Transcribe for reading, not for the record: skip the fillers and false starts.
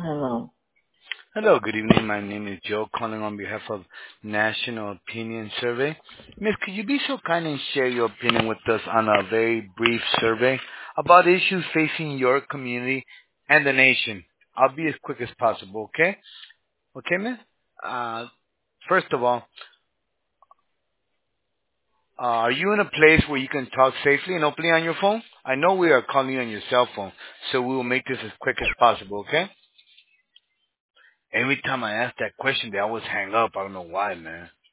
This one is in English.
Hello. Hello, good evening. My name is Joe, calling on behalf of National Opinion Survey. Miss, could you be so kind and share your opinion with us on a very brief survey about issues facing your community and the nation? I'll be as quick as possible, okay? Okay, miss? Uh, First of all, are you in a place where you can talk safely and openly on your phone? I know we are calling you on your cell phone, so we will make this as quick as possible, okay? Every time I ask that question, they always hang up. I don't know why, man.